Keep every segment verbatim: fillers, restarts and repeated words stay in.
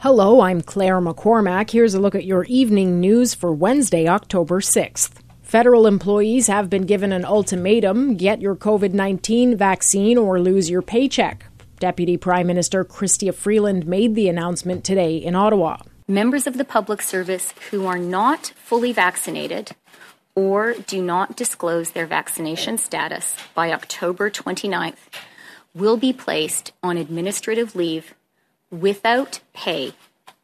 Hello, I'm Claire McCormack. Here's a look at your evening news for Wednesday, October sixth. Federal employees have been given an ultimatum: get your COVID nineteen vaccine or lose your paycheck. Deputy Prime Minister Chrystia Freeland made the announcement today in Ottawa. Members of the public service who are not fully vaccinated or do not disclose their vaccination status by October twenty-ninth will be placed on administrative leave without pay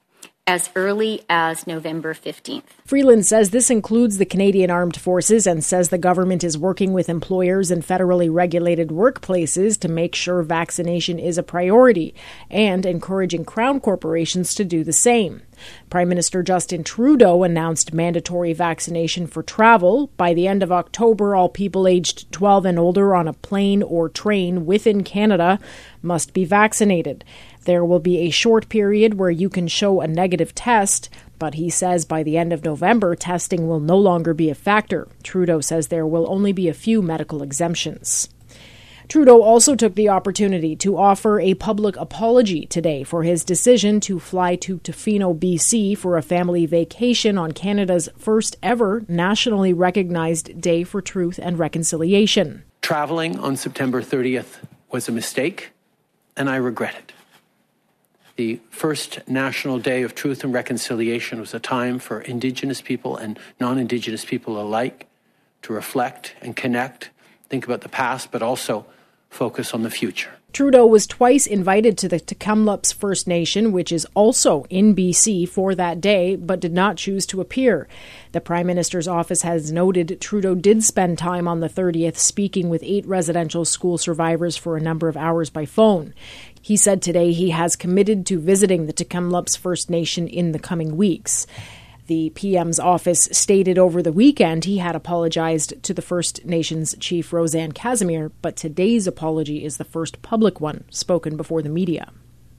as early as November fifteenth. Freeland says this includes the Canadian Armed Forces and says the government is working with employers and federally regulated workplaces to make sure vaccination is a priority and encouraging Crown corporations to do the same. Prime Minister Justin Trudeau announced mandatory vaccination for travel. By the end of October, all people aged twelve and older on a plane or train within Canada must be vaccinated. There will be a short period where you can show a negative test, but he says by the end of November, testing will no longer be a factor. Trudeau says there will only be a few medical exemptions. Trudeau also took the opportunity to offer a public apology today for his decision to fly to Tofino, B C for a family vacation on Canada's first ever nationally recognized Day for Truth and Reconciliation. Traveling on September thirtieth was a mistake, and I regret it. The first National Day of Truth and Reconciliation was a time for Indigenous people and non-Indigenous people alike to reflect and connect, think about the past, but also focus on the future. Trudeau was twice invited to the Tk'emlúps First Nation, which is also in B C, for that day, but did not choose to appear. The Prime Minister's office has noted Trudeau did spend time on the thirtieth speaking with eight residential school survivors for a number of hours by phone. He said today he has committed to visiting the Tk'emlúps First Nation in the coming weeks. The P M's office stated over the weekend he had apologized to the First Nations chief Roseanne Casimir, but today's apology is the first public one spoken before the media.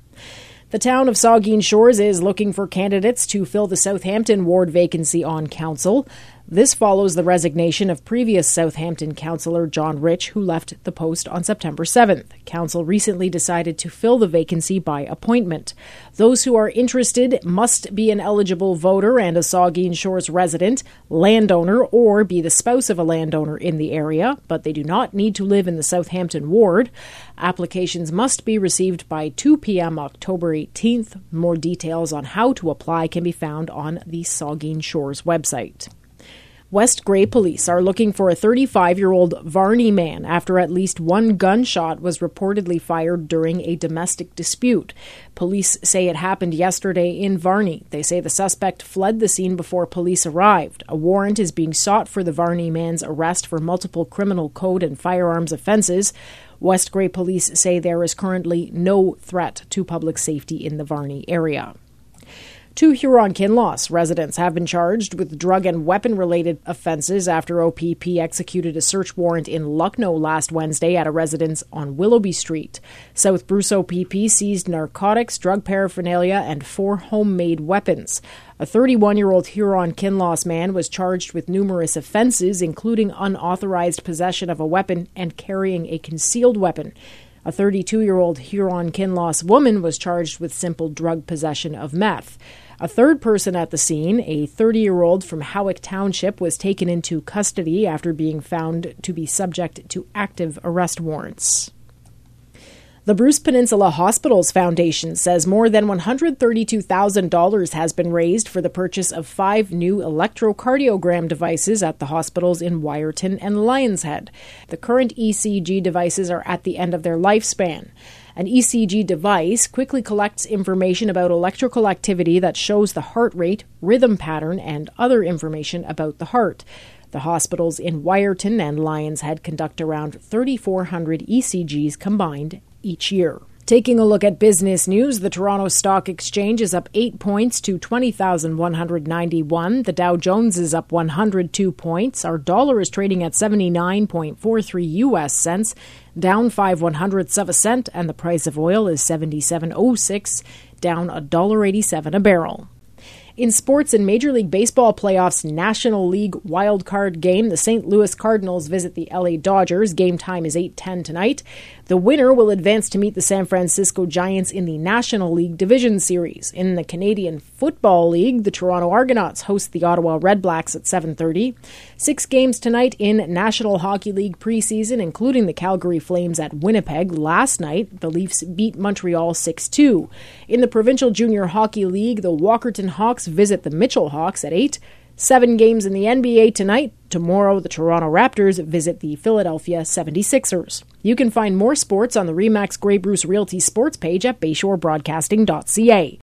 The town of Saugeen Shores is looking for candidates to fill the Southampton ward vacancy on council. This follows the resignation of previous Southampton councillor John Rich, who left the post on September seventh. Council recently decided to fill the vacancy by appointment. Those who are interested must be an eligible voter and a Saugeen Shores resident, landowner, or be the spouse of a landowner in the area, but they do not need to live in the Southampton ward. Applications must be received by two p.m. October eighteenth. More details on how to apply can be found on the Saugeen Shores website. West Grey police are looking for a thirty-five-year-old Varney man after at least one gunshot was reportedly fired during a domestic dispute. Police say it happened yesterday in Varney. They say the suspect fled the scene before police arrived. A warrant is being sought for the Varney man's arrest for multiple criminal code and firearms offences. West Grey police say there is currently no threat to public safety in the Varney area. Two Huron-Kinloss residents have been charged with drug and weapon-related offences after O P P executed a search warrant in Lucknow last Wednesday at a residence on Willoughby Street. South Bruce O P P seized narcotics, drug paraphernalia, and four homemade weapons. A thirty-one-year-old Huron-Kinloss man was charged with numerous offences, including unauthorized possession of a weapon and carrying a concealed weapon. A thirty-two-year-old Huron-Kinloss woman was charged with simple drug possession of meth. A third person at the scene, a thirty-year-old from Howick Township, was taken into custody after being found to be subject to active arrest warrants. The Bruce Peninsula Hospitals Foundation says more than one hundred thirty-two thousand dollars has been raised for the purchase of five new electrocardiogram devices at the hospitals in Wyerton and Lions Head. The current E C G devices are at the end of their lifespan. An E C G device quickly collects information about electrical activity that shows the heart rate, rhythm pattern, and other information about the heart. The hospitals in Wyerton and Lions Head conduct around thirty-four hundred E C Gs combined each year. Taking a look at business news, the Toronto Stock Exchange is up eight points to twenty thousand one hundred ninety-one. The Dow Jones is up one hundred two points. Our dollar is trading at seventy-nine point four three U S cents, down five one hundredths of a cent, and the price of oil is seventy-seven oh six, down one dollar eighty-seven a barrel. In sports and Major League Baseball playoffs National League wildcard game, the Saint Louis Cardinals visit the L A Dodgers. Game time is eight ten tonight. The winner will advance to meet the San Francisco Giants in the National League Division Series. In the Canadian Football League, the Toronto Argonauts host the Ottawa Redblacks at seven thirty. Six games tonight in National Hockey League preseason, including the Calgary Flames at Winnipeg. Last night, the Leafs beat Montreal six two. In the Provincial Junior Hockey League, the Walkerton Hawks visit the Mitchell Hawks at eight. Seven games in the N B A tonight. Tomorrow, the Toronto Raptors visit the Philadelphia seventy-sixers. You can find more sports on the Remax Grey Bruce Realty sports page at bayshore broadcasting dot c a.